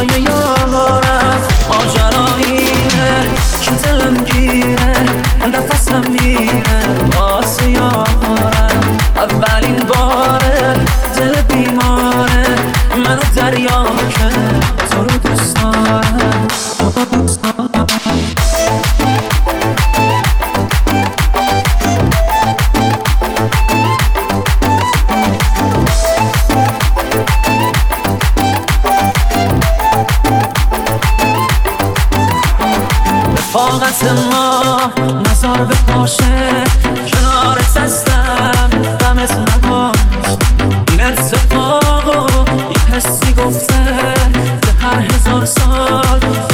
پای یارم ماجراییه که دلم گیره نفسم میره واسه یارم اولین باره دل بیماره منو دریا که تو رو دوست دارم رفاقت ما نزار به پاشه کنارت هستم غمت نباش این اتفاقو یه حسی گفته به هر 1000 سال